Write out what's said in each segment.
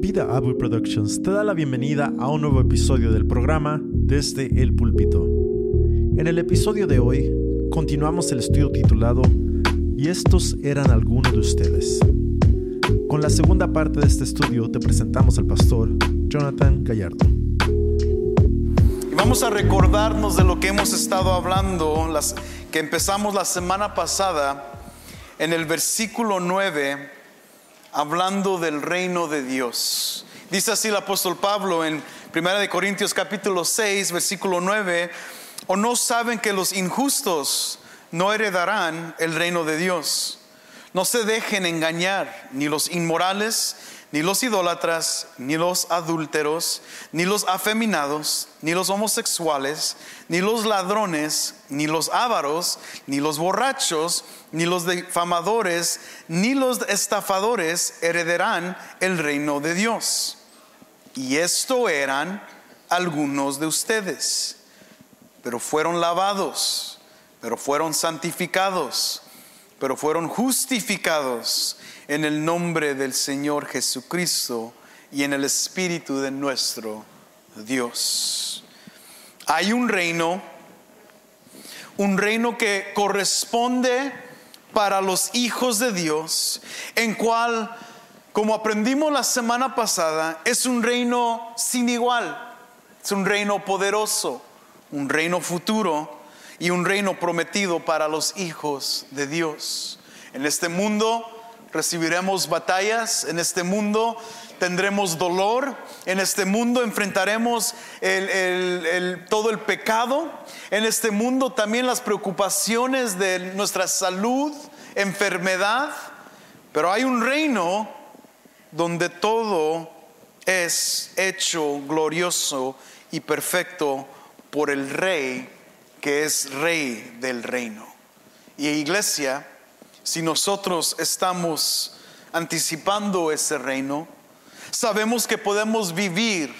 Vida Able Productions te da la bienvenida a un nuevo episodio del programa Desde el Púlpito. En el episodio de hoy, continuamos el estudio titulado "Y estos eran algunos de ustedes". Con la segunda parte de este estudio te presentamos al pastor Jonathan Gallardo. Y vamos a recordarnos de lo que hemos estado hablando, que empezamos la semana pasada en el versículo 9, hablando del reino de Dios. Dice así el apóstol Pablo en 1 Corintios capítulo 6, versículo 9: ¿O no saben que los injustos no heredarán el reino de Dios? No se dejen engañar, ni los inmorales, ni los idólatras, ni los adúlteros, ni los afeminados, ni los homosexuales, ni los ladrones, ni los ávaros, ni los borrachos, ni los difamadores, ni los estafadores heredarán el reino de Dios. Y esto eran algunos de ustedes, pero fueron lavados, pero fueron santificados, pero fueron justificados en el nombre del Señor Jesucristo y en el Espíritu de nuestro Dios. Hay un reino que corresponde para los hijos de Dios, en cual, como aprendimos la semana pasada, es un reino sin igual, es un reino poderoso, un reino futuro y un reino prometido para los hijos de Dios. En este mundo recibiremos batallas, en este mundo tendremos dolor, en este mundo enfrentaremos todo el pecado, en este mundo también las preocupaciones de nuestra salud, enfermedad, pero hay un reino donde todo es hecho glorioso y perfecto por el Rey, que es Rey del reino. Y iglesia, si nosotros estamos anticipando ese reino, sabemos que podemos vivir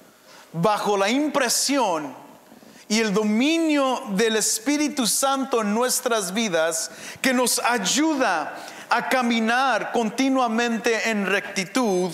bajo la impresión y el dominio del Espíritu Santo en nuestras vidas, que nos ayuda a caminar continuamente en rectitud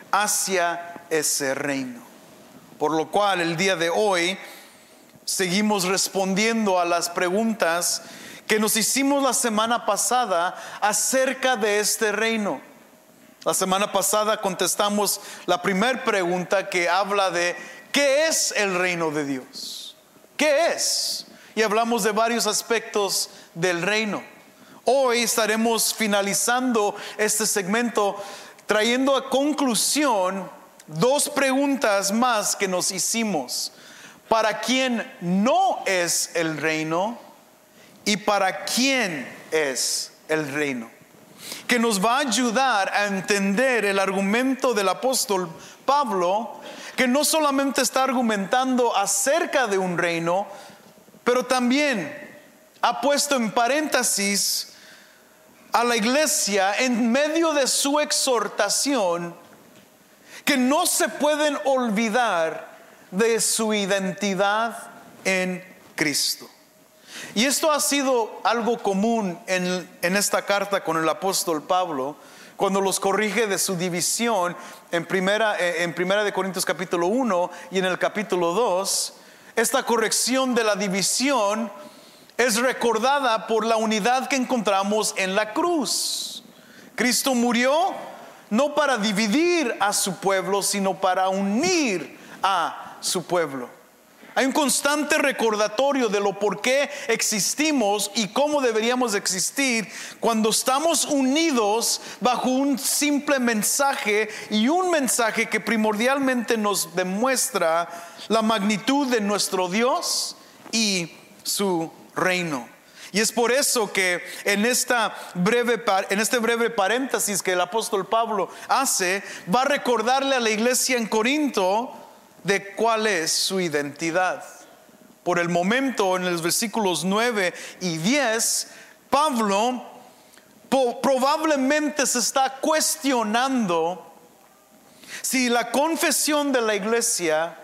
hacia ese reino. Por lo cual el día de hoy seguimos respondiendo a las preguntas que nos hicimos la semana pasada acerca de este reino. La semana pasada contestamos la primera pregunta, que habla de ¿qué es el reino de Dios? ¿Qué es? Y hablamos de varios aspectos del reino. Hoy estaremos finalizando este segmento trayendo a conclusión dos preguntas más que nos hicimos: ¿para quién no es el reino? ¿Y para quién es el reino? Que nos va a ayudar a entender el argumento del apóstol Pablo, que no solamente está argumentando acerca de un reino, pero también ha puesto en paréntesis a la iglesia en medio de su exhortación, que no se pueden olvidar de su identidad en Cristo. Y esto ha sido algo común en esta carta con el apóstol Pablo, cuando los corrige de su división en primera de Corintios capítulo 1 y en el capítulo 2. Esta corrección de la división es recordada por la unidad que encontramos en la cruz. Cristo murió no para dividir a su pueblo, sino para unir a su pueblo. Hay un constante recordatorio de lo por qué existimos y cómo deberíamos existir cuando estamos unidos bajo un simple mensaje, y un mensaje que primordialmente nos demuestra la magnitud de nuestro Dios y su reino. Y es por eso que en este breve paréntesis que el apóstol Pablo hace, va a recordarle a la iglesia en Corinto de cuál es su identidad. Por el momento, en los versículos 9 y 10, Pablo probablemente se está cuestionando si la confesión de la iglesia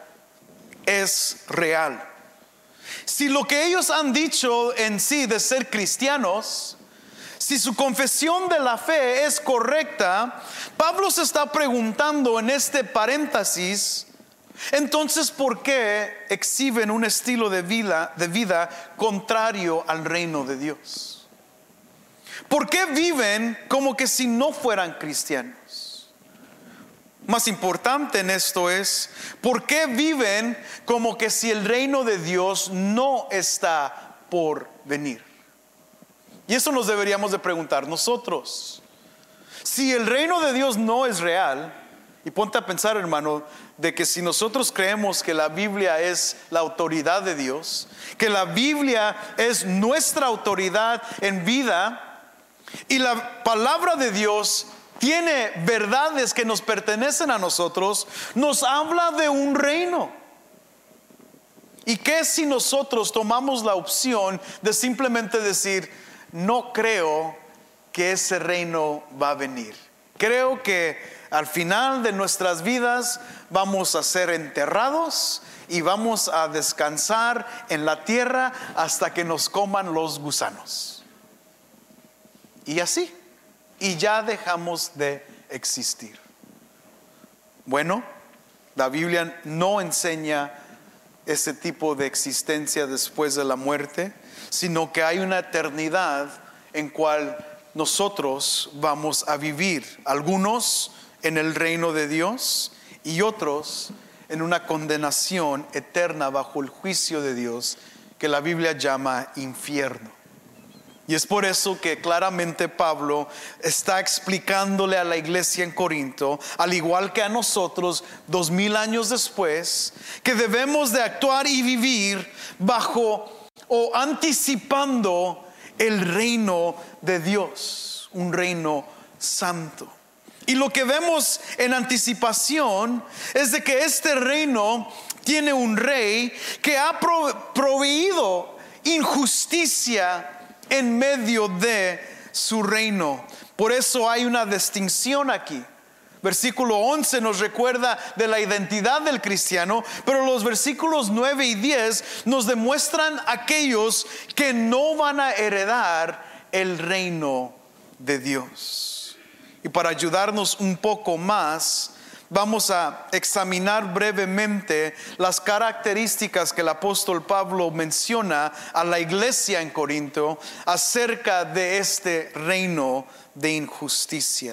es real. Si lo que ellos han dicho en sí de ser cristianos, si su confesión de la fe es correcta, Pablo se está preguntando en este paréntesis, entonces, ¿por qué exhiben un estilo de vida contrario al reino de Dios? ¿Por qué viven como que si no fueran cristianos? Más importante en esto es, ¿por qué viven como que si el reino de Dios no está por venir? Y eso nos deberíamos de preguntar nosotros. Si el reino de Dios no es real, y ponte a pensar, hermano, de que si nosotros creemos que la Biblia es la autoridad de Dios, que la Biblia es nuestra autoridad en vida, y la palabra de Dios tiene verdades que nos pertenecen a nosotros, nos habla de un reino. ¿Y qué si nosotros tomamos la opción de simplemente decir, no creo que ese reino va a venir? Creo que al final de nuestras vidas vamos a ser enterrados y vamos a descansar en la tierra hasta que nos coman los gusanos. Y así, y ya dejamos de existir. Bueno, la Biblia no enseña ese tipo de existencia después de la muerte, sino que hay una eternidad en cual nosotros vamos a vivir, algunos en el reino de Dios y otros en una condenación eterna bajo el juicio de Dios que la Biblia llama infierno. Y es por eso que claramente Pablo está explicándole a la iglesia en Corinto, al igual que a nosotros 2000 años después, que debemos de actuar y vivir bajo o anticipando el reino de Dios, un reino santo. Y lo que vemos en anticipación es de que este reino tiene un rey que ha proveído injusticia en medio de su reino. Por eso hay una distinción aquí. Versículo 11 nos recuerda de la identidad del cristiano, pero los versículos 9 y 10 nos demuestran aquellos que no van a heredar el reino de Dios. Y para ayudarnos un poco más, vamos a examinar brevemente las características que el apóstol Pablo menciona a la iglesia en Corinto acerca de este reino de injusticia.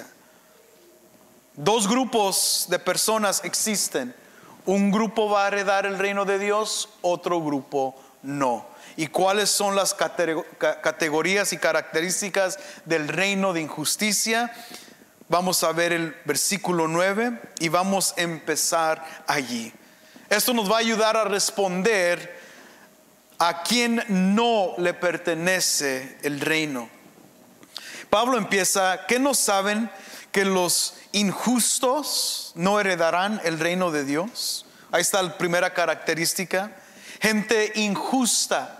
Dos grupos de personas existen. Un grupo va a heredar el reino de Dios, otro grupo no. ¿Y cuáles son las categorías y características del reino de injusticia? Vamos a ver el versículo 9 y vamos a empezar allí. Esto nos va a ayudar a responder a quien no le pertenece el reino. Pablo empieza, ¿qué no saben que los injustos no heredarán el reino de Dios? Ahí está la primera característica. Gente injusta,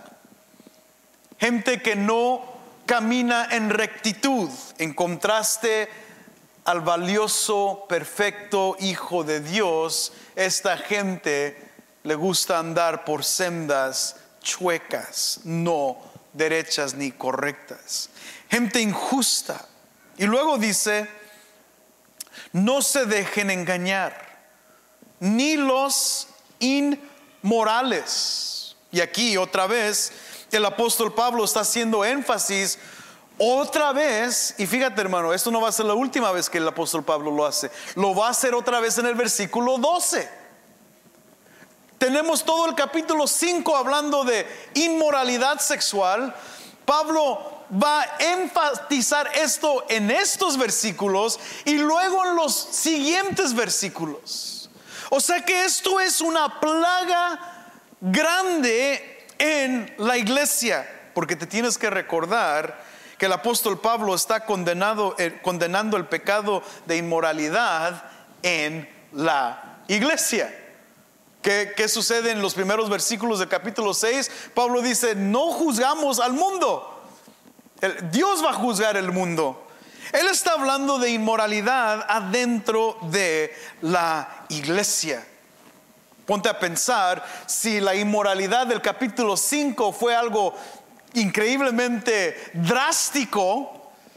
gente que no camina en rectitud, en contraste al valioso, perfecto Hijo de Dios. Esta gente le gusta andar por sendas chuecas, no derechas ni correctas. Gente injusta. Y luego dice, no se dejen engañar, ni los inmorales. Y aquí otra vez el apóstol Pablo está haciendo énfasis otra vez, y fíjate, hermano, esto no va a ser la última vez que el apóstol Pablo lo hace. Lo va a hacer otra vez en el versículo 12. Tenemos todo el capítulo 5 hablando de inmoralidad sexual. Pablo va a enfatizar esto en estos versículos y luego en los siguientes versículos. O sea que esto es una plaga grande en la iglesia, porque te tienes que recordar que el apóstol Pablo está condenando el pecado de inmoralidad en la iglesia. ¿Qué sucede en los primeros versículos del capítulo 6? Pablo dice, no juzgamos al mundo. Dios va a juzgar el mundo. Él está hablando de inmoralidad adentro de la iglesia. Ponte a pensar, si la inmoralidad del capítulo 5 fue algo increíblemente drástico,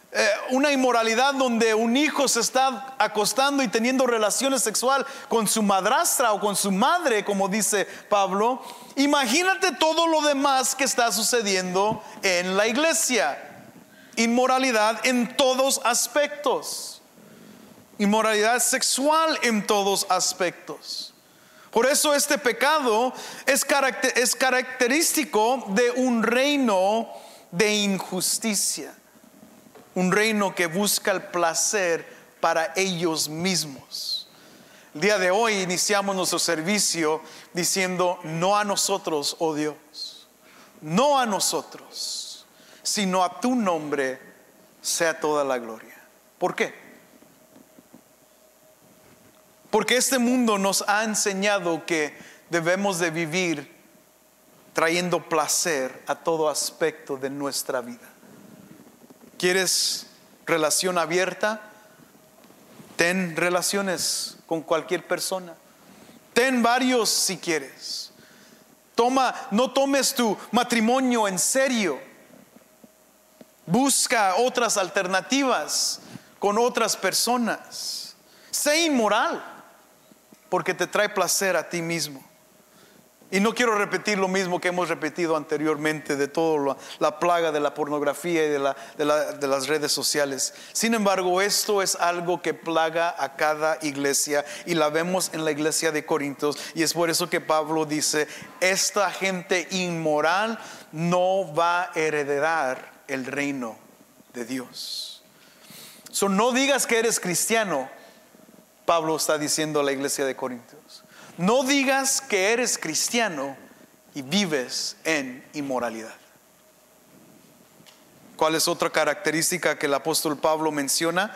una inmoralidad donde un hijo se está acostando y teniendo relaciones sexuales con su madrastra o con su madre, como dice Pablo, imagínate todo lo demás que está sucediendo en la iglesia. Inmoralidad en todos aspectos. Inmoralidad sexual en todos aspectos. Por eso este pecado es característico de un reino de injusticia. Un reino que busca el placer para ellos mismos. El día de hoy iniciamos nuestro servicio diciendo: no a nosotros, oh Dios, no a nosotros, sino a tu nombre sea toda la gloria. ¿Por qué? Porque este mundo nos ha enseñado que debemos de vivir trayendo placer a todo aspecto de nuestra vida. ¿Quieres relación abierta? Ten relaciones con cualquier persona. Ten varios si quieres. No tomes tu matrimonio en serio. Busca otras alternativas con otras personas. Sé inmoral, porque te trae placer a ti mismo. Y no quiero repetir lo mismo que hemos repetido anteriormente de toda la plaga de la pornografía y de las redes sociales. Sin embargo, esto es algo que plaga a cada iglesia, y la vemos en la iglesia de Corintios. Y es por eso que Pablo dice: esta gente inmoral no va a heredar el reino de Dios. No digas que eres cristiano. Pablo está diciendo a la iglesia de Corintios: no digas que eres cristiano y vives en inmoralidad. ¿Cuál es otra característica que el apóstol Pablo menciona?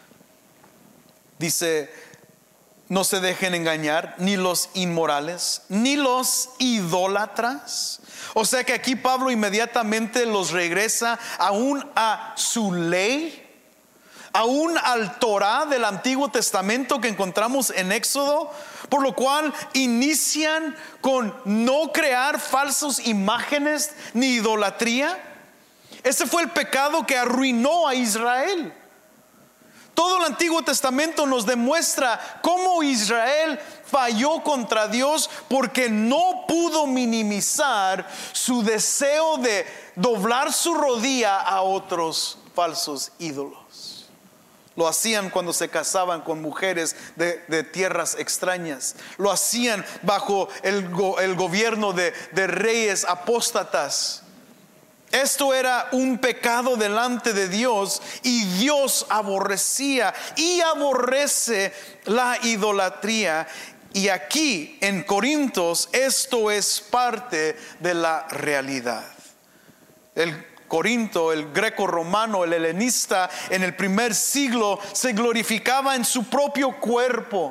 Dice: no se dejen engañar, ni los inmorales, ni los idólatras. O sea que aquí Pablo inmediatamente los regresa aún a su ley, aún al Torá del Antiguo Testamento que encontramos en Éxodo, por lo cual inician con no crear falsas imágenes ni idolatría. Ese fue el pecado que arruinó a Israel. Todo el Antiguo Testamento nos demuestra cómo Israel falló contra Dios porque no pudo minimizar su deseo de doblar su rodilla a otros falsos ídolos. Lo hacían cuando se casaban con mujeres de tierras extrañas. Lo hacían bajo el gobierno de reyes apóstatas. Esto era un pecado delante de Dios, y Dios aborrecía y aborrece la idolatría. Y aquí en Corintios esto es parte de la realidad. El Corinto, el greco romano, el helenista en el primer siglo se glorificaba en su propio cuerpo,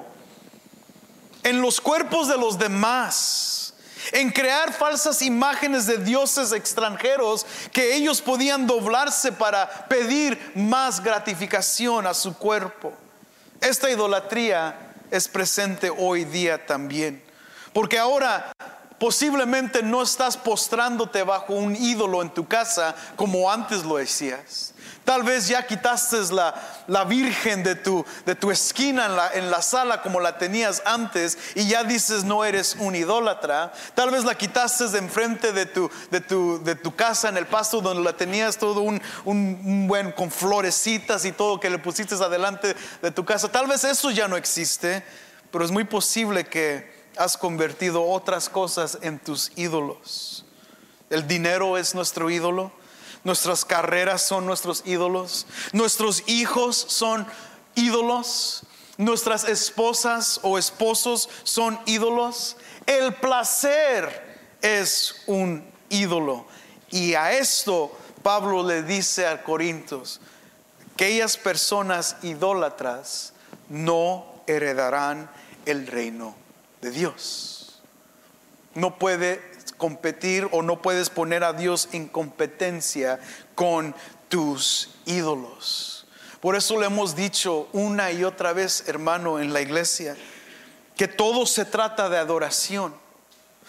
en los cuerpos de los demás, en crear falsas imágenes de dioses extranjeros que ellos podían doblarse para pedir más gratificación a su cuerpo. Esta idolatría es presente hoy día también, porque ahora posiblemente no estás postrándote bajo un ídolo en tu casa como antes lo hacías. Tal vez ya quitaste la virgen de tu esquina en la sala como la tenías antes, y ya dices: no eres un idólatra. Tal vez la quitaste de enfrente de tu casa en el pasto, donde la tenías todo un buen con florecitas y todo, que le pusiste adelante de tu casa. Tal vez eso ya no existe, pero es muy posible que has convertido otras cosas en tus ídolos. El dinero es nuestro ídolo. Nuestras carreras son nuestros ídolos. Nuestros hijos son ídolos. Nuestras esposas o esposos son ídolos. El placer es un ídolo. Y a esto Pablo le dice a Corintios: aquellas personas idólatras no heredarán el reino de Dios. No puede competir, o no puedes poner a Dios en competencia con tus ídolos. Por eso le hemos dicho una y otra vez, hermano, en la iglesia, que todo se trata de adoración.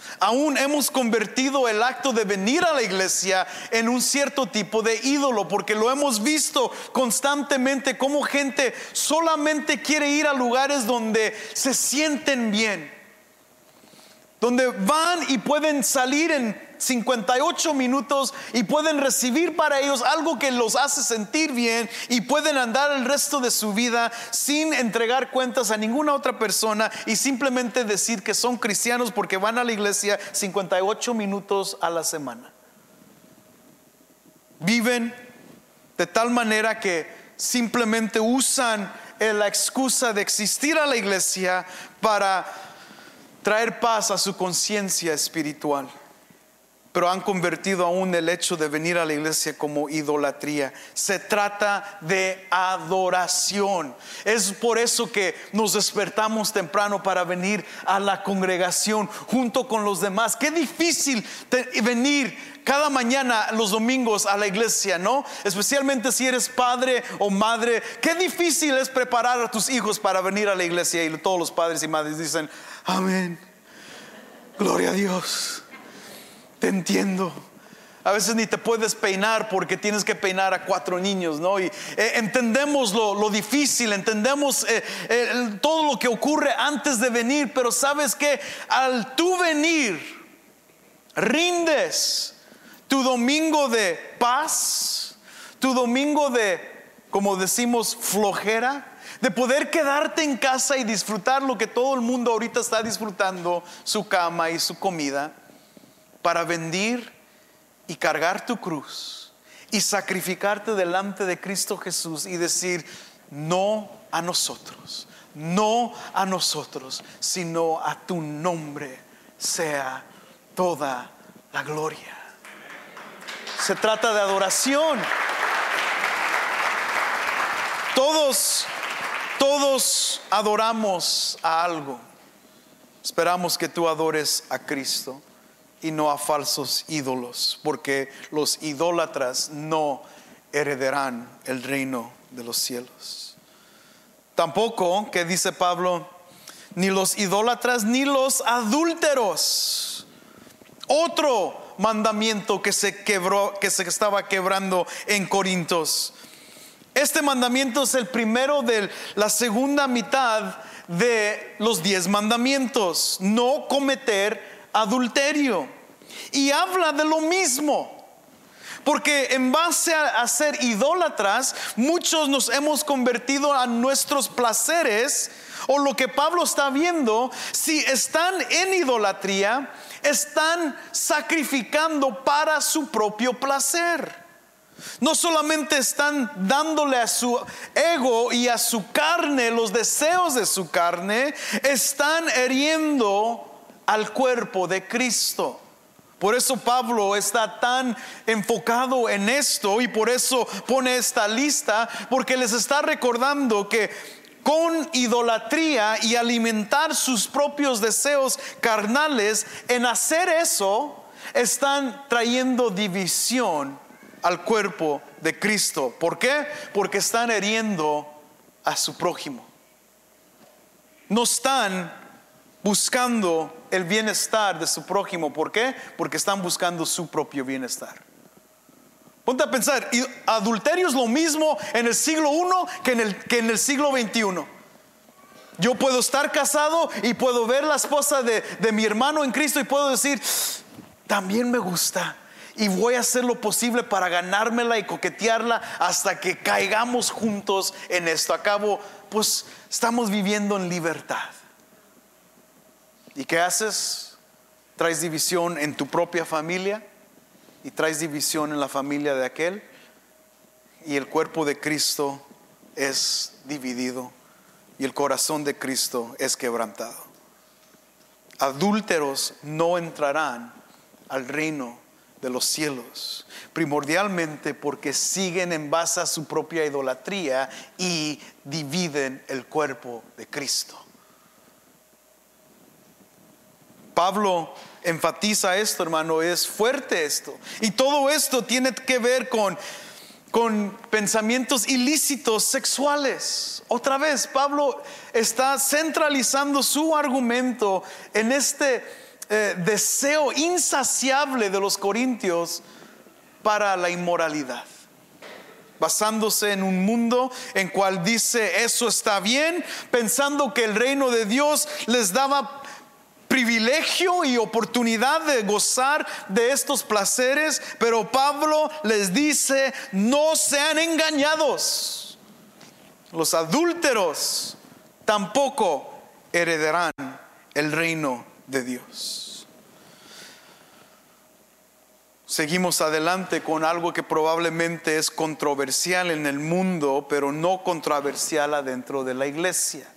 Aún hemos convertido el acto de venir a la iglesia en un cierto tipo de ídolo, porque lo hemos visto constantemente como gente solamente quiere ir a lugares donde se sienten bien, donde van y pueden salir en 58 minutos y pueden recibir para ellos algo que los hace sentir bien y pueden andar el resto de su vida sin entregar cuentas a ninguna otra persona y simplemente decir que son cristianos porque van a la iglesia 58 minutos a la semana. Viven de tal manera que simplemente usan la excusa de existir a la iglesia para traer paz a su conciencia espiritual. Pero han convertido aún el hecho de venir a la iglesia como idolatría. Se trata de adoración. Es por eso que nos despertamos temprano para venir a la congregación junto con los demás. Qué difícil venir cada mañana los domingos a la iglesia, ¿no? Especialmente si eres padre o madre. Qué difícil es preparar a tus hijos para venir a la iglesia. Y todos los padres y madres dicen: amén, gloria a Dios. Te entiendo. A veces ni te puedes peinar porque tienes que peinar a 4 niños, ¿no? Y entendemos lo difícil, entendemos todo lo que ocurre antes de venir. Pero sabes que al tú venir, rindes tu domingo de paz, tu domingo de, como decimos, flojera, de poder quedarte en casa y disfrutar lo que todo el mundo ahorita está disfrutando, su cama y su comida, para venir y cargar tu cruz y sacrificarte delante de Cristo Jesús y decir: no a nosotros, no a nosotros, sino a tu nombre sea toda la gloria. Se trata de adoración. Todos adoramos a algo. Esperamos que tú adores a Cristo y no a falsos ídolos, porque los idólatras no heredarán el reino de los cielos. Tampoco, que dice Pablo, ni los idólatras ni los adúlteros. Otro mandamiento que se estaba quebrando en Corintios. Este mandamiento es el primero de la segunda mitad de los 10 mandamientos: no cometer adulterio. Y habla de lo mismo, porque en base a ser idólatras, muchos nos hemos convertido a nuestros placeres, o lo que Pablo está viendo: si están en idolatría, están sacrificando para su propio placer. No solamente están dándole a su ego y a su carne, los deseos de su carne, están hiriendo al cuerpo de Cristo. Por eso Pablo está tan enfocado en esto, y por eso pone esta lista, porque les está recordando que con idolatría y alimentar sus propios deseos carnales, en hacer eso están trayendo división al cuerpo de Cristo. ¿Por qué? Porque están hiriendo a su prójimo. No están buscando el bienestar de su prójimo. ¿Por qué? Porque están buscando su propio bienestar. Ponte a pensar, adulterio es lo mismo en el siglo I que en el siglo XXI. Yo puedo estar casado y puedo ver la esposa de mi hermano en Cristo y puedo decir: también me gusta, y voy a hacer lo posible para ganármela y coquetearla hasta que caigamos juntos en esto. A cabo, pues estamos viviendo en libertad. ¿Y qué haces? Traes división en tu propia familia y traes división en la familia de aquel, y el cuerpo de Cristo es dividido y el corazón de Cristo es quebrantado. Adúlteros no entrarán al reino de los cielos, primordialmente porque siguen en base a su propia idolatría y dividen el cuerpo de Cristo. Pablo enfatiza esto, hermano, es fuerte esto. Y todo esto tiene que ver con pensamientos ilícitos sexuales. Otra vez, Pablo está centralizando su argumento en este deseo insaciable de los corintios para la inmoralidad, basándose en un mundo en cual dice eso está bien, pensando que el reino de Dios les daba privilegio y oportunidad de gozar de estos placeres. Pero Pablo les dice: no sean engañados, los adúlteros tampoco heredarán el reino de Dios. Seguimos adelante con algo que probablemente es controversial en el mundo, pero no controversial adentro de la iglesia.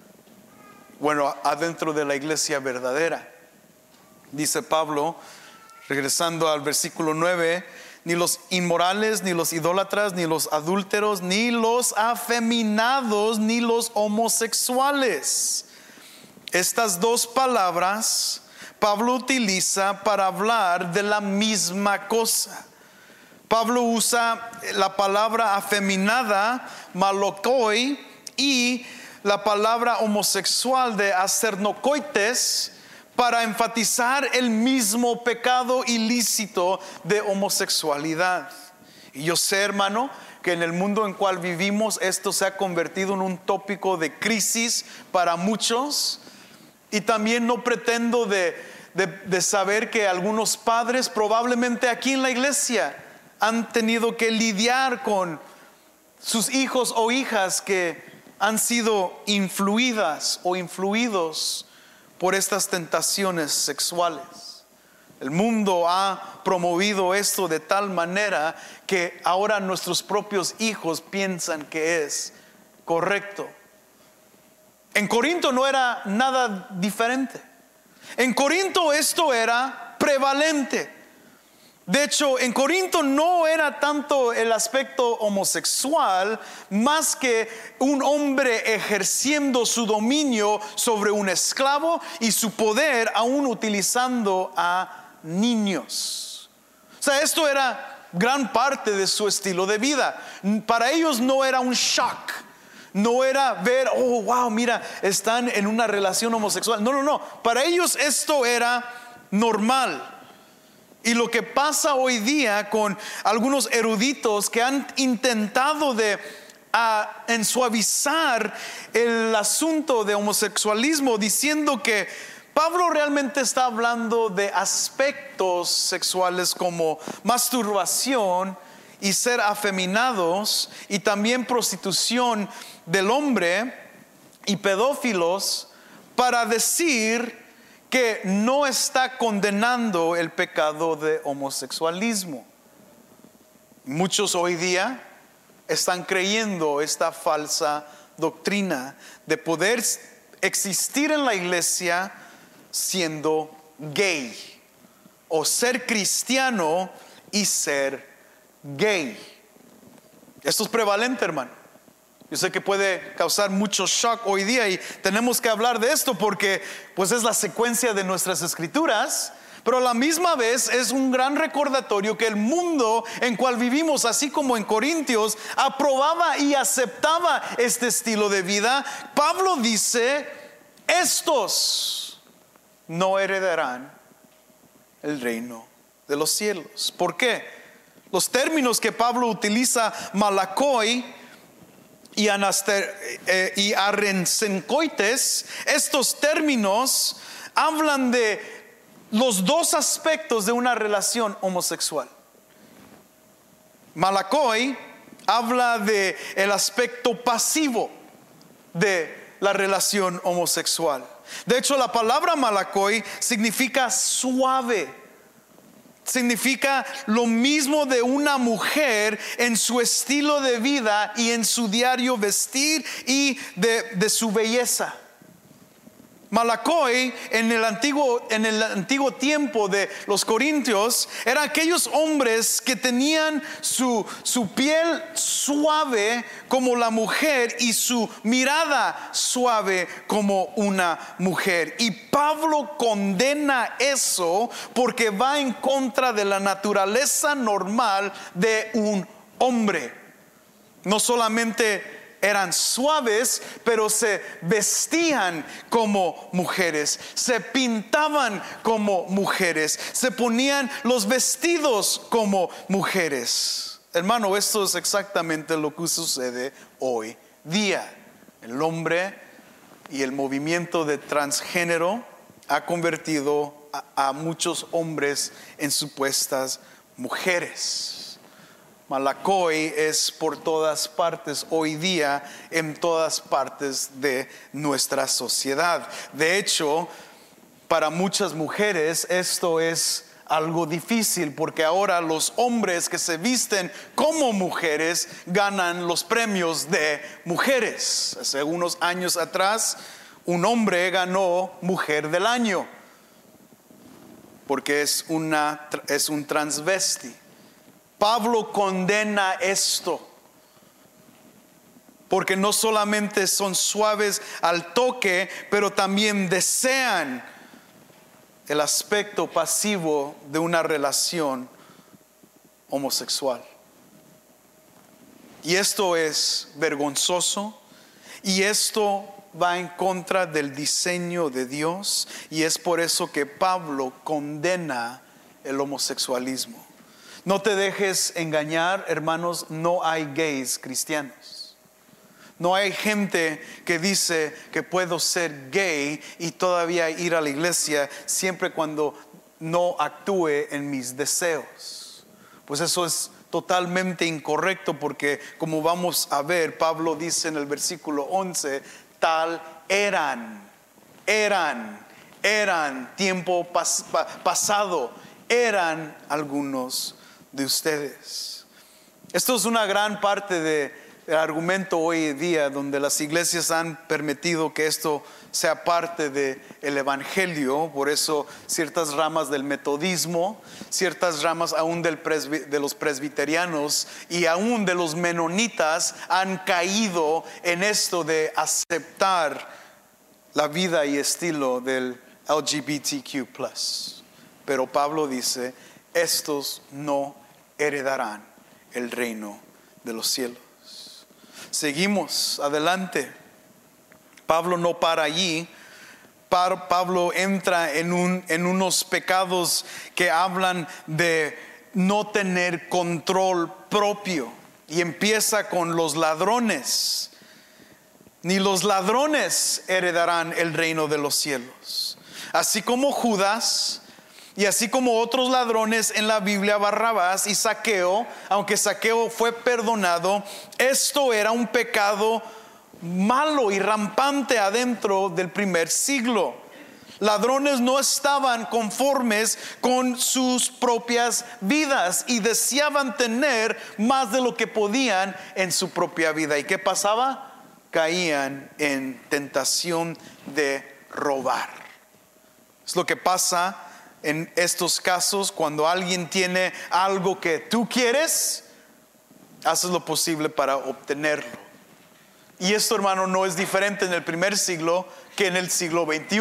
Bueno, adentro de la iglesia verdadera. Dice Pablo, regresando al versículo 9: ni los inmorales, ni los idólatras, ni los adúlteros, ni los afeminados, ni los homosexuales. Estas dos palabras Pablo utiliza para hablar de la misma cosa. Pablo usa la palabra afeminada, malokoi, y la palabra homosexual de acernocoites para enfatizar el mismo pecado ilícito de homosexualidad. Y yo sé, hermano, que en el mundo en cual vivimos esto se ha convertido en un tópico de crisis para muchos. Y también no pretendo de saber que algunos padres probablemente aquí en la iglesia han tenido que lidiar con sus hijos o hijas que han sido influidas o influidos por estas tentaciones sexuales. El mundo ha promovido esto de tal manera que ahora nuestros propios hijos piensan que es correcto. En Corinto no era nada diferente. En Corinto esto era prevalente. De hecho, en Corinto no era tanto el aspecto homosexual, más que un hombre ejerciendo su dominio sobre un esclavo y su poder aún utilizando a niños. O sea, esto era gran parte de su estilo de vida. Para ellos no era un shock. No era ver, oh, wow, mira, están en una relación homosexual. No. Para ellos esto era normal. Y lo que pasa hoy día con algunos eruditos que han intentado de ensuavizar el asunto de homosexualismo, diciendo que Pablo realmente está hablando de aspectos sexuales como masturbación y ser afeminados, y también prostitución del hombre y pedófilos, para decir que no está condenando el pecado de homosexualismo. Muchos hoy día están creyendo esta falsa doctrina de poder existir en la iglesia siendo gay, o ser cristiano y ser gay. Esto es prevalente, hermano. Yo sé que puede causar mucho shock hoy día y tenemos que hablar de esto porque pues es la secuencia de nuestras escrituras, pero a la misma vez es un gran recordatorio que el mundo en cual vivimos, así como en Corintios, aprobaba y aceptaba este estilo de vida. Pablo dice: estos no heredarán el reino de los cielos. ¿Por qué? Los términos que Pablo utiliza, malakoi y arensencoites, estos términos hablan de los dos aspectos de una relación homosexual. Malakoi habla de el aspecto pasivo de la relación homosexual. De hecho, la palabra malakoi significa suave. Significa lo mismo de una mujer en su estilo de vida y en su diario vestir y de su belleza. Malakoi en el antiguo tiempo de los corintios eran aquellos hombres que tenían su piel suave como la mujer y su mirada suave como una mujer. Y Pablo condena eso porque va en contra de la naturaleza normal de un hombre. No solamente eran suaves, pero se vestían como mujeres, se pintaban como mujeres, se ponían los vestidos como mujeres. Hermano, esto es exactamente lo que sucede hoy día. El hombre y el movimiento de transgénero ha convertido a muchos hombres en supuestas mujeres. Malacoy es por todas partes hoy día, en todas partes de nuestra sociedad. De hecho, para muchas mujeres esto es algo difícil, porque ahora los hombres que se visten como mujeres ganan los premios de mujeres. Hace unos años atrás, un hombre ganó Mujer del Año, porque es un transvesti. Pablo condena esto, porque no solamente son suaves al toque, pero también desean el aspecto pasivo de una relación homosexual. Y esto es vergonzoso, y esto va en contra del diseño de Dios, y es por eso que Pablo condena el homosexualismo. No te dejes engañar, hermanos, no hay gays cristianos. No hay gente que dice que puedo ser gay y todavía ir a la iglesia siempre cuando no actúe en mis deseos. Pues eso es totalmente incorrecto, porque como vamos a ver, Pablo dice en el versículo 11, tal eran tiempo pasado, eran algunos de ustedes. Esto es una gran parte del argumento hoy en día, donde las iglesias han permitido que esto sea parte del evangelio. Por eso ciertas ramas del metodismo, ciertas ramas aún de los presbiterianos y aún de los menonitas han caído en esto de aceptar la vida y estilo del LGBTQ+. Pero Pablo dice, estos no heredarán el reino de los cielos. Seguimos adelante. Pablo no para allí. Pablo entra en unos pecados que hablan de no tener control propio, y empieza con los ladrones. Ni los ladrones heredarán el reino de los cielos. Así como Judas, y así como otros ladrones en la Biblia, Barrabás y Zaqueo, aunque Zaqueo fue perdonado, esto era un pecado malo y rampante adentro del primer siglo. Ladrones no estaban conformes con sus propias vidas y deseaban tener más de lo que podían en su propia vida. ¿Y qué pasaba? Caían en tentación de robar. Es lo que pasa en estos casos cuando alguien tiene algo que tú quieres, haces lo posible para obtenerlo. Y esto, hermano, no es diferente en el primer siglo que en el siglo XXI.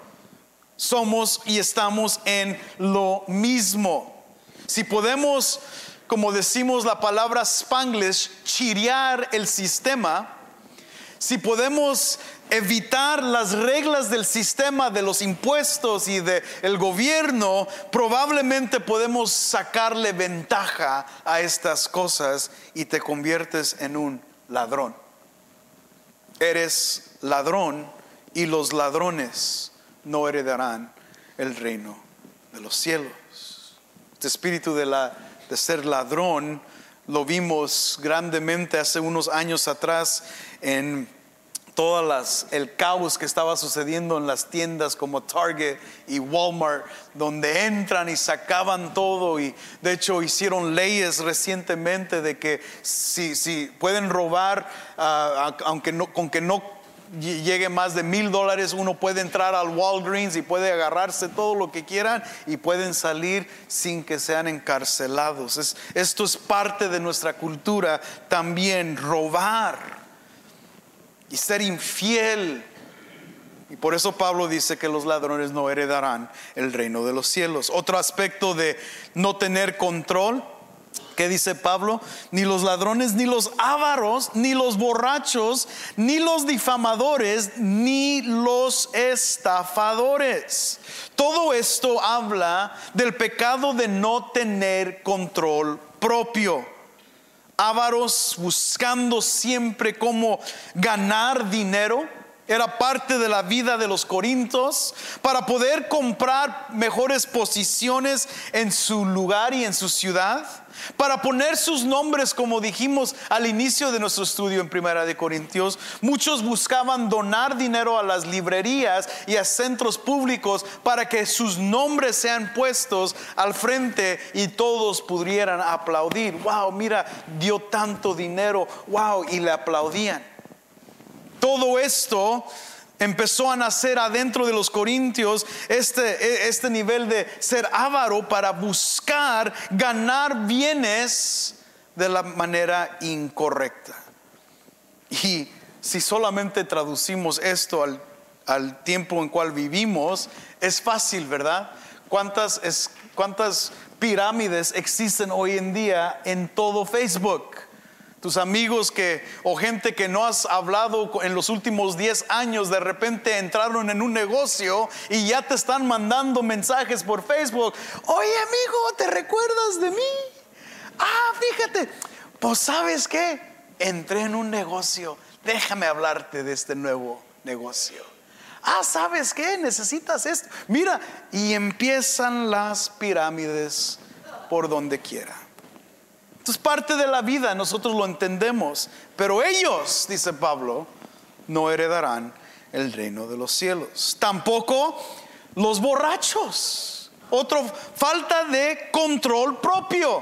Somos y estamos en lo mismo. Si podemos, como decimos la palabra Spanglish, chirear el sistema, si podemos evitar las reglas del sistema de los impuestos y del gobierno, probablemente podemos sacarle ventaja a estas cosas y te conviertes en un ladrón. Eres ladrón, y los ladrones no heredarán el reino de los cielos. Este espíritu de ser ladrón lo vimos grandemente hace unos años atrás en el caos que estaba sucediendo en las tiendas como Target y Walmart, donde entran y sacaban todo. Y de hecho hicieron leyes recientemente de que si pueden robar, con que no llegue más de $1,000, uno puede entrar al Walgreens y puede agarrarse todo lo que quieran y pueden salir sin que sean encarcelados. Esto es parte de nuestra cultura también, robar y ser infiel. Y por eso Pablo dice que los ladrones no heredarán el reino de los cielos. Otro aspecto de no tener control ¿Qué dice Pablo? Ni los ladrones, ni los ávaros, ni los borrachos, ni los difamadores, ni los estafadores. Todo esto habla del pecado de no tener control propio. Ávaros, buscando siempre cómo ganar dinero. Era parte de la vida de los corintios para poder comprar mejores posiciones en su lugar y en su ciudad, para poner sus nombres, como dijimos al inicio de nuestro estudio en Primera de Corintios. Muchos buscaban donar dinero a las librerías y a centros públicos para que sus nombres sean puestos al frente y todos pudieran aplaudir. Wow, mira, dio tanto dinero, wow, y le aplaudían. Todo esto empezó a nacer adentro de los corintios, este nivel de ser avaro para buscar ganar bienes de la manera incorrecta. Y si solamente traducimos esto al tiempo en cual vivimos, es fácil, ¿verdad? ¿Cuántas pirámides existen hoy en día en todo Facebook? Tus amigos o gente que no has hablado en los últimos 10 años, de repente entraron en un negocio y ya te están mandando mensajes por Facebook. Oye, amigo, ¿te recuerdas de mí? Fíjate, pues ¿sabes qué? Entré en un negocio, déjame hablarte de este nuevo negocio. ¿Sabes qué? Necesitas esto. Mira, y empiezan las pirámides por donde quiera. Esto es parte de la vida, nosotros lo entendemos, pero ellos, dice Pablo, no heredarán el reino de los cielos. Tampoco los borrachos. Falta de control propio,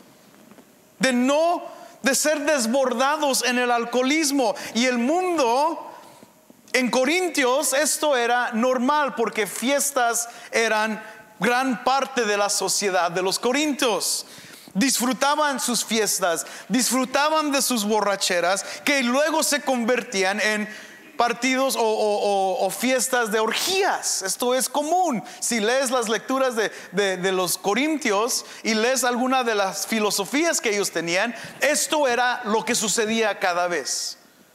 de ser desbordados en el alcoholismo. Y el mundo, en Corintios, esto era normal porque fiestas eran gran parte de la sociedad de los corintios. Disfrutaban sus fiestas, disfrutaban de sus borracheras, que luego se convertían en partidos o fiestas de orgías. Esto es común. Si lees las lecturas de los corintios y lees alguna de las filosofías que ellos tenían, esto era lo que sucedía cada vez.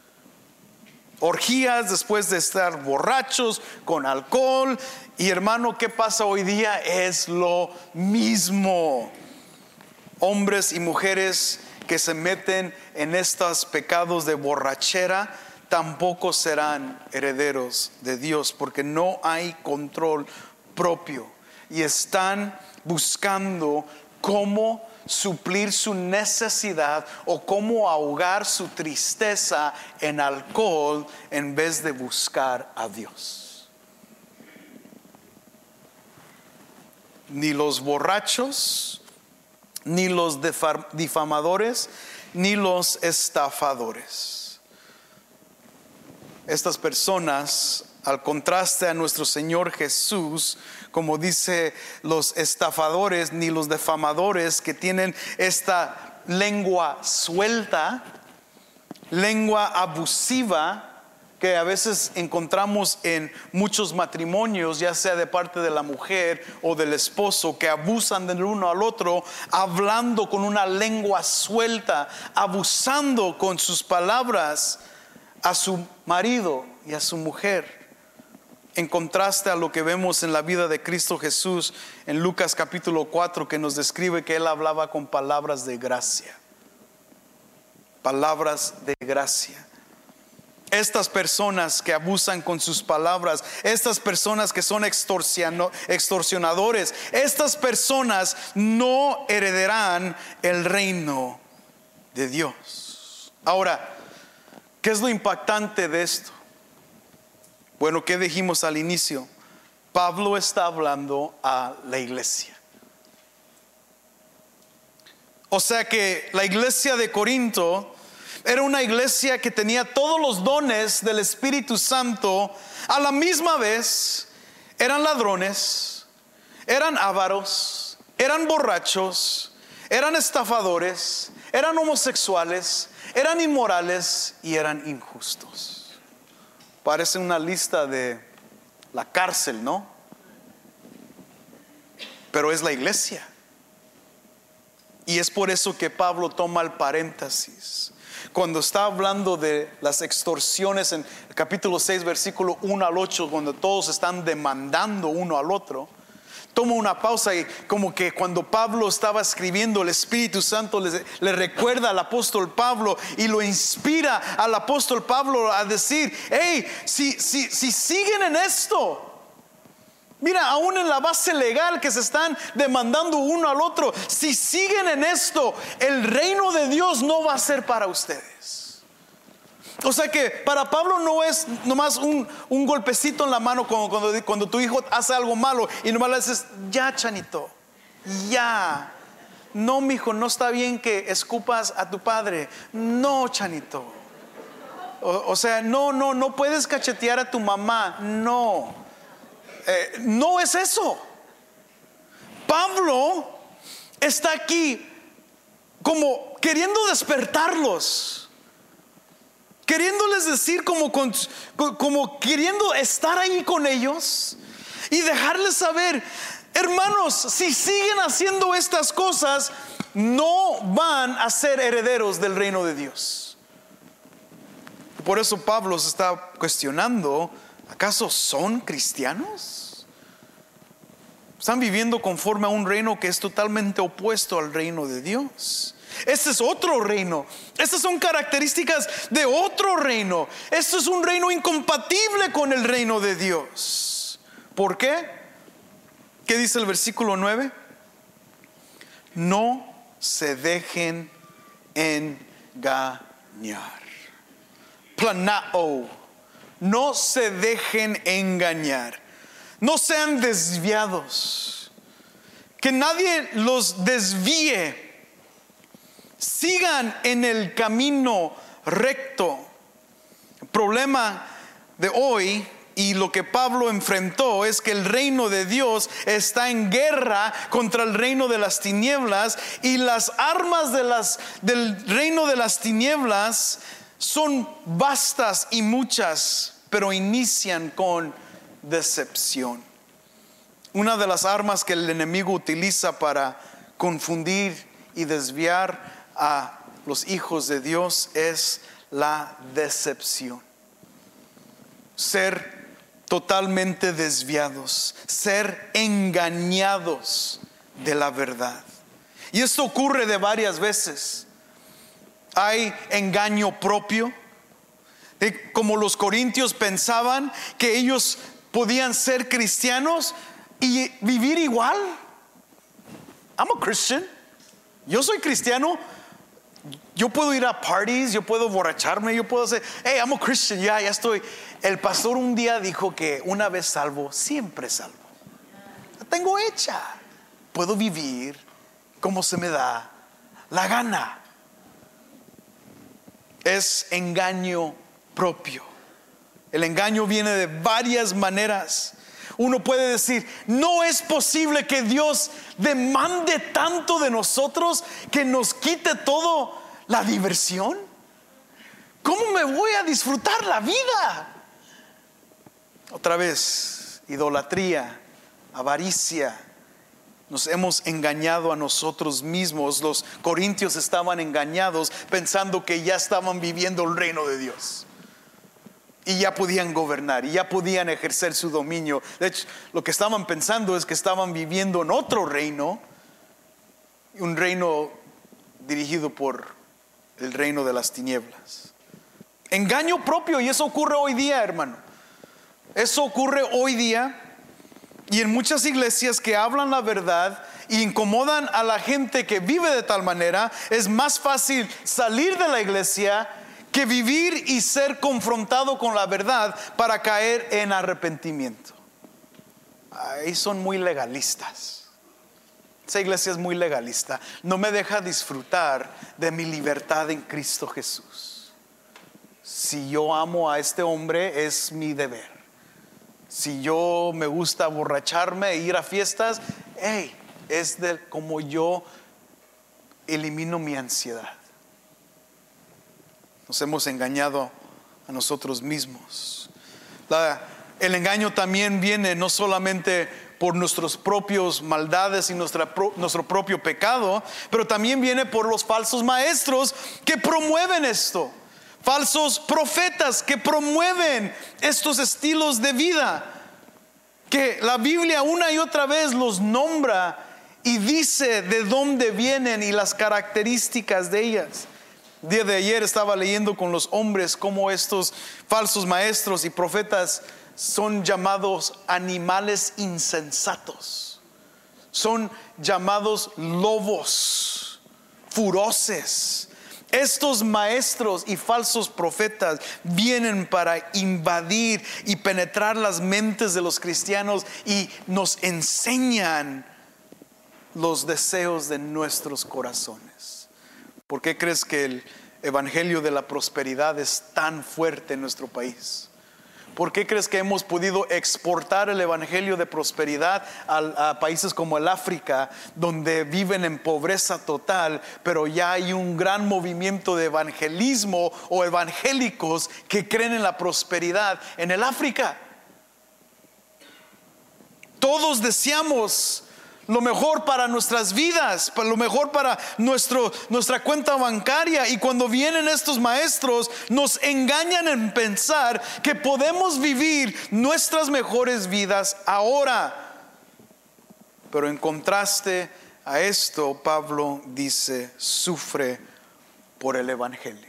Orgías después de estar borrachos con alcohol. Y hermano, ¿qué pasa hoy día? Es lo mismo. Hombres y mujeres que se meten en estos pecados de borrachera tampoco serán herederos de Dios, porque no hay control propio y están buscando cómo suplir su necesidad o cómo ahogar su tristeza en alcohol en vez de buscar a Dios. Ni los borrachos, ni los difamadores, ni los estafadores. Estas personas, al contraste a nuestro Señor Jesús, como dice, los estafadores ni los difamadores que tienen esta lengua suelta, lengua abusiva, que a veces encontramos en muchos matrimonios, ya sea de parte de la mujer o del esposo, que abusan del uno al otro, hablando con una lengua suelta, abusando con sus palabras a su marido y a su mujer. En contraste a lo que vemos en la vida de Cristo Jesús en Lucas capítulo 4, que nos describe que Él hablaba con palabras de gracia. Palabras de gracia. Estas personas que abusan con sus palabras, estas personas que son extorsionadores, estas personas no heredarán el reino de Dios. Ahora, ¿qué es lo impactante de esto? Bueno, ¿qué dijimos al inicio? Pablo está hablando a la iglesia. O sea que la iglesia de Corinto era una iglesia que tenía todos los dones del Espíritu Santo. A la misma vez eran ladrones, eran ávaros, eran borrachos, eran estafadores, eran homosexuales, eran inmorales y eran injustos. Parece una lista de la cárcel, ¿no? Pero es la iglesia. Y es por eso que Pablo toma el paréntesis cuando está hablando de las extorsiones en el capítulo 6 versículo 1 al 8, cuando todos están demandando uno al otro. Toma una pausa y como que cuando Pablo estaba escribiendo, el Espíritu Santo le recuerda al apóstol Pablo y lo inspira al apóstol Pablo a decir: hey, si siguen en esto, mira, aún en la base legal que se están demandando uno al otro, si siguen en esto, el reino de Dios no va a ser para ustedes. O sea que para Pablo no es nomás un golpecito en la mano cuando tu hijo hace algo malo y nomás le dices: ya, Chanito, ya. No, mijo, no está bien que escupas a tu padre. No, Chanito. O sea, no puedes cachetear a tu mamá. No. No es eso. Pablo está aquí como queriendo despertarlos, queriéndoles decir, como queriendo estar ahí con ellos y dejarles saber: hermanos, si siguen haciendo estas cosas, no van a ser herederos del reino de Dios. Por eso Pablo se está cuestionando: ¿acaso son cristianos? Están viviendo conforme a un reino que es totalmente opuesto al reino de Dios. Este es otro reino. Estas son características de otro reino. Esto es un reino incompatible con el reino de Dios. ¿Por qué? ¿Qué dice el versículo 9? No se dejen engañar. Planao. No se dejen engañar. No sean desviados. Que nadie los desvíe. Sigan en el camino recto. El problema de hoy y lo que Pablo enfrentó es que el reino de Dios está en guerra contra el reino de las tinieblas, y las armas del reino de las tinieblas son vastas y muchas, pero inician con decepción. Una de las armas que el enemigo utiliza para confundir y desviar a los hijos de Dios es la decepción. Ser totalmente desviados, ser engañados de la verdad. Y esto ocurre de varias veces. Hay engaño propio, como los corintios pensaban que ellos podían ser cristianos y vivir igual. I'm a Christian. Yo soy cristiano. Yo puedo ir a parties, yo puedo borracharme, yo puedo hacer, hey, I'm a Christian, ya estoy. El pastor un día dijo que una vez salvo, siempre salvo. La tengo hecha. Puedo vivir como se me da la gana. Es engaño propio. El engaño viene de varias maneras. Uno puede decir: no es posible que Dios demande tanto de nosotros que nos quite todo la diversión. ¿Cómo me voy a disfrutar la vida? Otra vez, idolatría, avaricia. Nos hemos engañado a nosotros mismos. Los corintios estaban engañados pensando que ya estaban viviendo el reino de Dios y ya podían gobernar y ya podían ejercer su dominio. De hecho, lo que estaban pensando es que estaban viviendo en otro reino, un reino dirigido por el reino de las tinieblas. Engaño propio. Y eso ocurre hoy día, hermano. Eso ocurre hoy día. Y en muchas iglesias que hablan la verdad y incomodan a la gente que vive de tal manera, es más fácil salir de la iglesia que vivir y ser confrontado con la verdad para caer en arrepentimiento. Ahí son muy legalistas. Esa iglesia es muy legalista. No me deja disfrutar de mi libertad en Cristo Jesús. Si yo amo a este hombre, es mi deber. Si yo me gusta borracharme e ir a fiestas, es de como yo elimino mi ansiedad. Nos hemos engañado a nosotros mismos. El engaño también viene no solamente por nuestros propios maldades y nuestro propio pecado, pero también viene por los falsos maestros que promueven esto. Falsos profetas que promueven estos estilos de vida, que la Biblia una y otra vez los nombra y dice de dónde vienen y las características de ellas. El día de ayer estaba leyendo con los hombres cómo estos falsos maestros y profetas son llamados animales insensatos, son llamados lobos feroces. Estos maestros y falsos profetas vienen para invadir y penetrar las mentes de los cristianos y nos enseñan los deseos de nuestros corazones. ¿Por qué crees que el evangelio de la prosperidad es tan fuerte en nuestro país? ¿Por qué crees que hemos podido exportar el evangelio de prosperidad a países como el África, donde viven en pobreza total, pero ya hay un gran movimiento de evangelismo o evangélicos que creen en la prosperidad en el África? Todos deseamos lo mejor para nuestras vidas, para lo mejor para nuestra cuenta bancaria, y cuando vienen estos maestros nos engañan en pensar que podemos vivir nuestras mejores vidas ahora. Pero en contraste a esto, Pablo dice: sufre por el evangelio.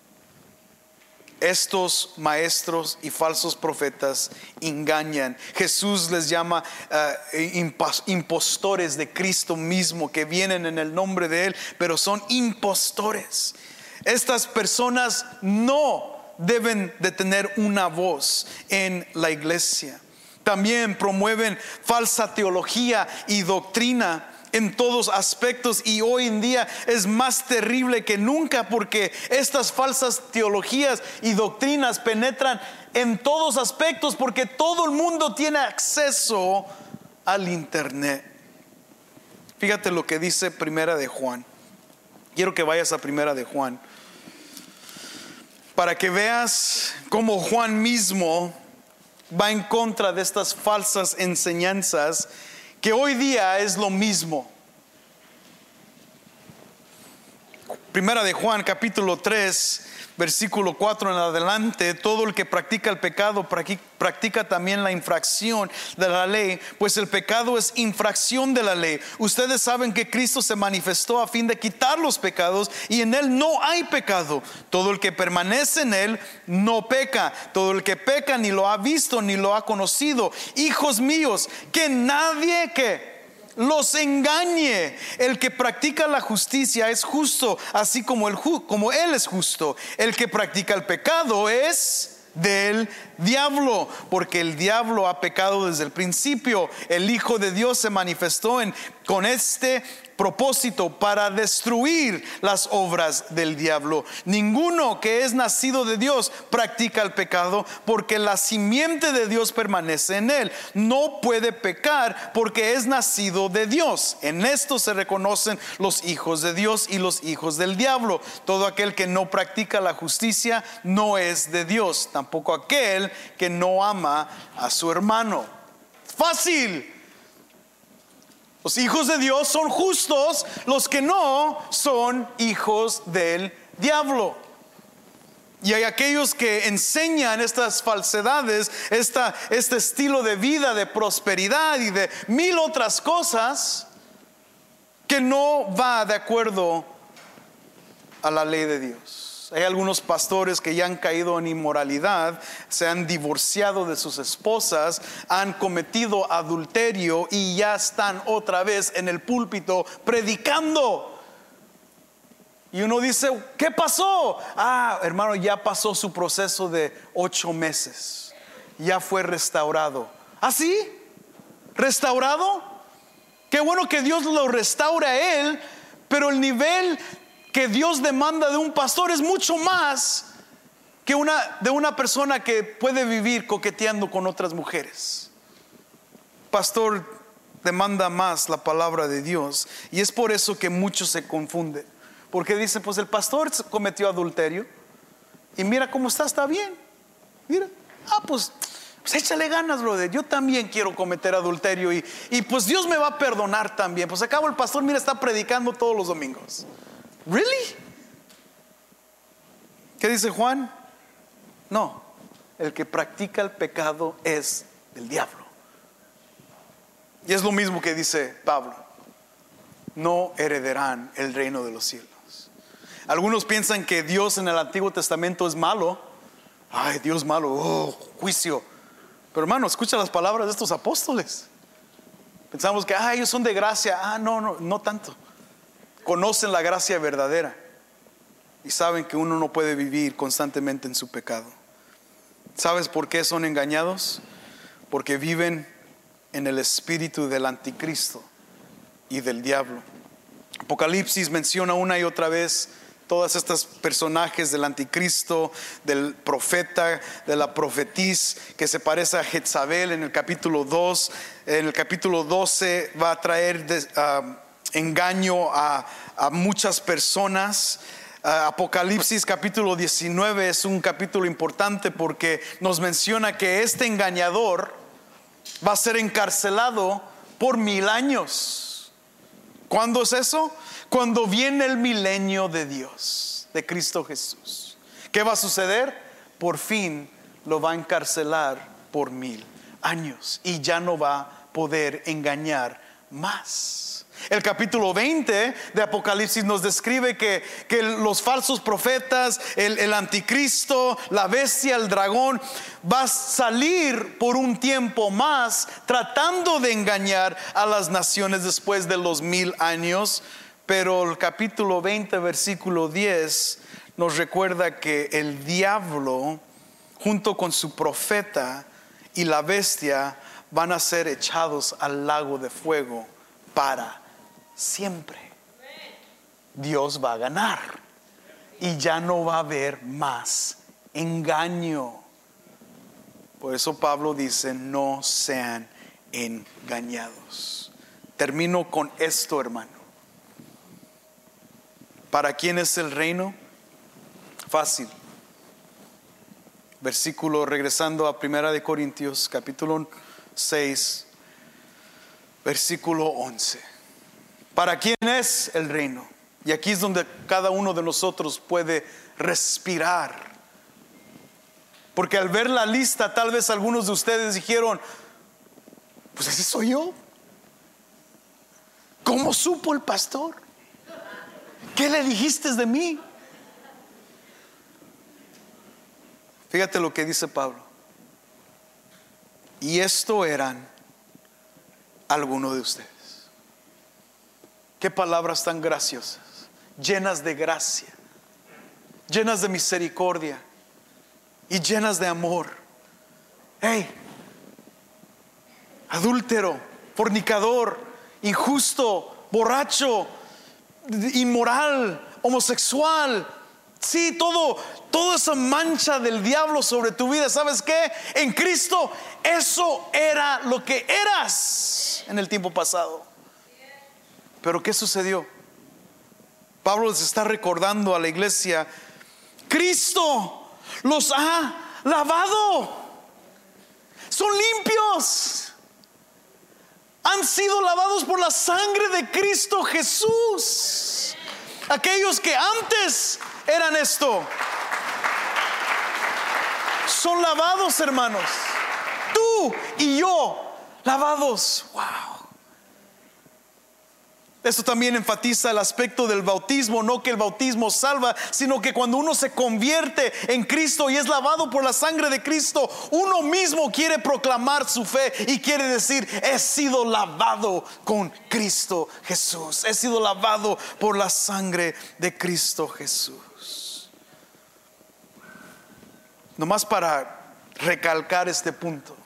Estos maestros y falsos profetas engañan. Jesús les llama impostores de Cristo mismo, que vienen en el nombre de Él, pero son impostores. Estas personas no deben de tener una voz en la iglesia. También promueven falsa teología y doctrina en todos aspectos, y hoy en día es más terrible que nunca, porque estas falsas teologías y doctrinas penetran en todos aspectos, porque todo el mundo tiene acceso al internet. Fíjate lo que dice Primera de Juan. Quiero que vayas a Primera de Juan para que veas cómo Juan mismo va en contra de estas falsas enseñanzas, que hoy día es lo mismo. Primera de Juan capítulo 3 versículo 4 en adelante: todo el que practica el pecado practica también la infracción de la ley, pues el pecado es infracción de la ley. Ustedes saben que Cristo se manifestó a fin de quitar los pecados, y en Él no hay pecado. Todo el que permanece en Él no peca. Todo el que peca ni lo ha visto ni lo ha conocido. Hijos míos, que nadie los engañe. El que practica la justicia es justo, así como Él es justo. El que practica el pecado es del diablo, porque el diablo ha pecado desde el principio. El Hijo de Dios se manifestó con este propósito, para destruir las obras del diablo. Ninguno que es nacido de Dios practica el pecado, porque la simiente de Dios permanece en él. No puede pecar porque es nacido de Dios. En esto se reconocen los hijos de Dios y los hijos del diablo. Todo aquel que no practica la justicia no es de Dios, tampoco aquel que no ama a su hermano. Fácil. Los hijos de Dios son justos, los que no son hijos del diablo. Y hay aquellos que enseñan estas falsedades, este estilo de vida de prosperidad y de mil otras cosas, que no va de acuerdo a la ley de Dios. Hay algunos pastores que ya han caído en inmoralidad, se han divorciado de sus esposas, han cometido adulterio y ya están otra vez en el púlpito predicando. Y uno dice: ¿qué pasó? Hermano, ya pasó su proceso de 8 meses, ya fue restaurado. ¿Ah, sí? ¿Restaurado? Qué bueno que Dios lo restaure a él, pero el nivel que Dios demanda de un pastor es mucho más que de una persona que puede vivir coqueteando con otras mujeres. Pastor demanda más la palabra de Dios, y es por eso que muchos se confunden, porque dicen: pues el pastor cometió adulterio y mira cómo está bien. Mira, pues Pues échale ganas, brother. Yo también quiero cometer adulterio y pues Dios me va a perdonar también. Pues acabo el pastor, mira, está predicando todos los domingos. ¿Really? ¿Qué dice Juan? No, el que practica el pecado es del diablo. Y es lo mismo que dice Pablo: no heredarán el reino de los cielos. Algunos piensan que Dios en el Antiguo Testamento es malo. Ay, Dios malo, oh, juicio. Pero hermano, escucha las palabras de estos apóstoles. Pensamos que ellos son de gracia. No tanto. Conocen la gracia verdadera y saben que uno no puede vivir constantemente en su pecado. ¿Sabes por qué son engañados? Porque viven en el espíritu del anticristo y del diablo. Apocalipsis menciona una y otra vez todas estas personajes del anticristo, del profeta, de la profetís que se parece a Jezabel en el capítulo 2. En el capítulo 12 va a traer engaño a muchas personas. Apocalipsis capítulo 19 es un capítulo importante porque nos menciona que este engañador va a ser encarcelado por 1000 años. ¿Cuándo es eso? Cuando viene el milenio de Dios, de Cristo Jesús. ¿Qué va a suceder? Por fin lo va a encarcelar por 1000 años y ya no va a poder engañar más. El capítulo 20 de Apocalipsis nos describe que los falsos profetas, el anticristo, la bestia, el dragón, va a salir por un tiempo más tratando de engañar a las naciones después de los 1000 años. Pero el capítulo 20 versículo 10 nos recuerda que el diablo junto con su profeta y la bestia van a ser echados al lago de fuego para siempre. Dios va a ganar y ya no va a haber más engaño. Por eso Pablo dice: no sean engañados. Termino con esto, hermano. ¿Para quién es el reino? Fácil. Versículo, regresando a 1 Corintios capítulo 6 versículo 11. ¿Para quién es el reino? Y aquí es donde cada uno de nosotros puede respirar. Porque al ver la lista, tal vez algunos de ustedes dijeron: pues ese soy yo. ¿Cómo supo el pastor? ¿Qué le dijiste de mí? Fíjate lo que dice Pablo. Y esto eran algunos de ustedes. Qué palabras tan graciosas, llenas de gracia, llenas de misericordia y llenas de amor. Hey, adúltero, fornicador, injusto, borracho, inmoral, homosexual, sí, toda esa mancha del diablo sobre tu vida. ¿Sabes qué? En Cristo eso era lo que eras en el tiempo pasado. Pero ¿qué sucedió? Pablo les está recordando a la iglesia: Cristo los ha lavado, son limpios, han sido lavados por la sangre de Cristo Jesús. Aquellos que antes eran esto, son lavados, hermanos. Tú y yo, lavados. Wow. Esto también enfatiza el aspecto del bautismo. No que el bautismo salva, sino que cuando uno se convierte en Cristo y es lavado por la sangre de Cristo, uno mismo quiere proclamar su fe y quiere decir: he sido lavado con Cristo Jesús, he sido lavado por la sangre de Cristo Jesús. Nomás para recalcar este punto,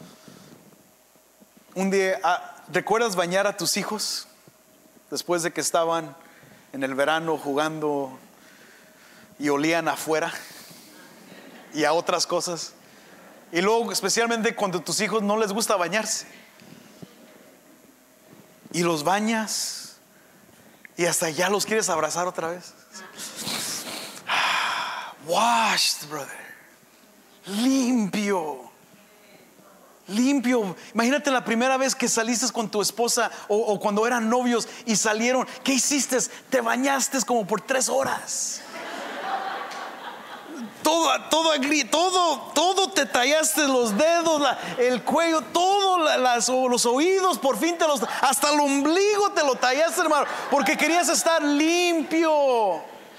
un día, ¿recuerdas bañar a tus hijos? Después de que estaban en el verano jugando y olían afuera y a otras cosas. Y luego, especialmente cuando a tus hijos no les gusta bañarse, y los bañas y hasta ya los quieres abrazar otra vez. Washed, brother, limpio. limpio. Imagínate la primera vez que saliste con tu esposa o cuando eran novios y salieron. ¿Qué hiciste? Te bañaste como por 3 horas. Todo te tallaste los dedos, el cuello, los oídos, por fin hasta el ombligo te lo tallaste, hermano, porque querías estar limpio.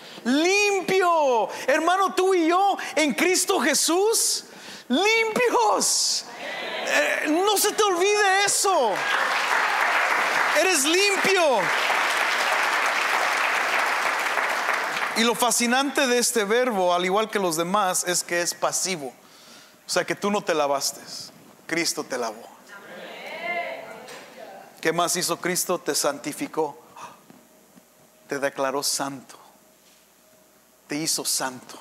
Hermano, tú y yo en Cristo Jesús, limpios. No se te olvide eso. Eres limpio. Y lo fascinante de este verbo, al igual que los demás, es que es pasivo. O sea que tú no te lavaste, Cristo te lavó. ¿Qué más hizo Cristo? Te santificó, te declaró santo, te hizo santo.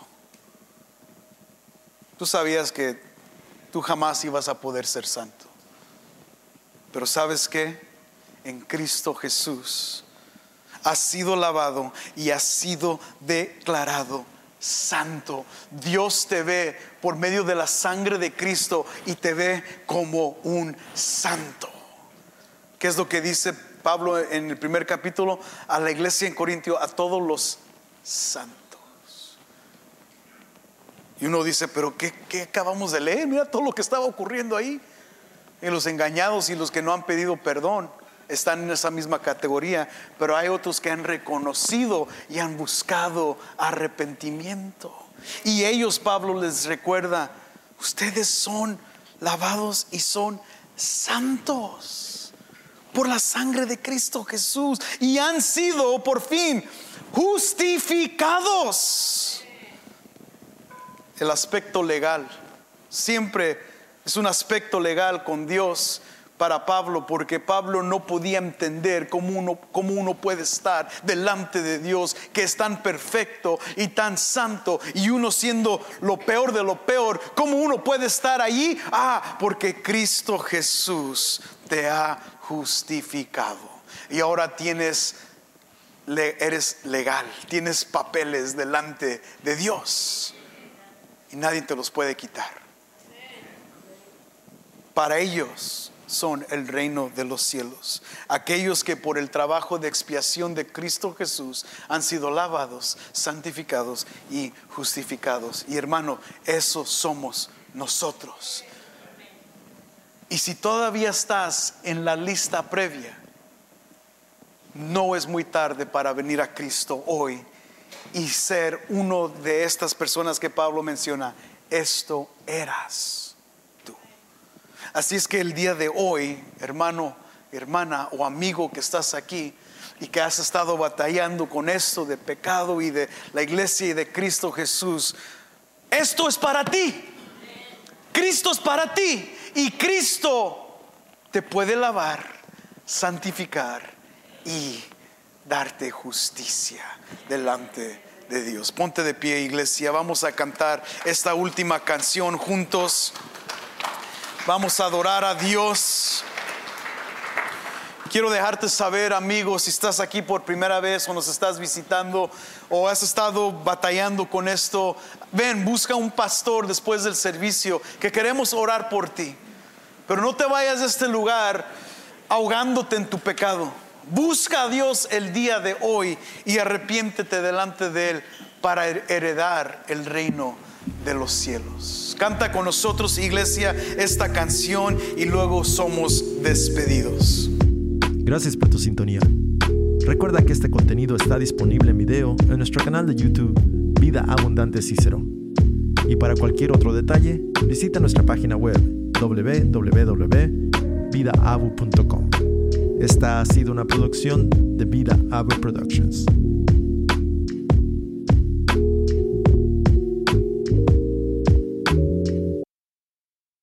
Tú sabías que tú jamás ibas a poder ser santo, pero ¿sabes qué? En Cristo Jesús has sido lavado y has sido declarado santo. Dios te ve por medio de la sangre de Cristo y te ve como un santo. ¿Qué es lo que dice Pablo en el primer capítulo a la iglesia en Corintio? A todos los santos. Y uno dice, pero ¿qué acabamos de leer? Mira todo lo que estaba ocurriendo ahí. Y los engañados y los que no han pedido perdón están en esa misma categoría, pero hay otros que han reconocido y han buscado arrepentimiento. Y ellos, Pablo les recuerda, ustedes son lavados y son santos por la sangre de Cristo Jesús y han sido por fin justificados. El aspecto legal siempre es un aspecto legal con Dios para Pablo, porque Pablo no podía entender cómo uno puede estar delante de Dios, que es tan perfecto y tan santo, y uno siendo lo peor de lo peor. ¿Cómo uno puede estar allí? Porque Cristo Jesús te ha justificado y ahora eres legal, tienes papeles delante de Dios y nadie te los puede quitar. Para ellos son el reino de los cielos, aquellos que por el trabajo de expiación de Cristo Jesús han sido lavados, santificados y justificados. Y hermano, esos somos nosotros. Y si todavía estás en la lista previa, no es muy tarde para venir a Cristo hoy y ser uno de estas personas que Pablo menciona. Esto eras. Así es que el día de hoy, hermano, hermana o amigo que estás aquí y que has estado batallando con esto de pecado y de la iglesia y de Cristo Jesús, esto es para ti. Cristo es para ti y Cristo te puede lavar, santificar y darte justicia delante de Dios. Ponte de pie, iglesia, vamos a cantar esta última canción juntos. Vamos a adorar a Dios. Quiero dejarte saber, amigos, si estás aquí por primera vez o nos estás visitando o has estado batallando con esto, ven, busca un pastor después del servicio, que queremos orar por ti. Pero no te vayas de este lugar ahogándote en tu pecado. Busca a Dios el día de hoy y arrepiéntete delante de Él para heredar el reino de los cielos. Canta con nosotros, iglesia, esta canción y luego somos despedidos. Gracias por tu sintonía. Recuerda que este contenido está disponible en video en nuestro canal de YouTube Vida Abundante Cícero. Y para cualquier otro detalle, visita nuestra página web www.vidaabu.com. Esta ha sido una producción de Vida Abu Productions.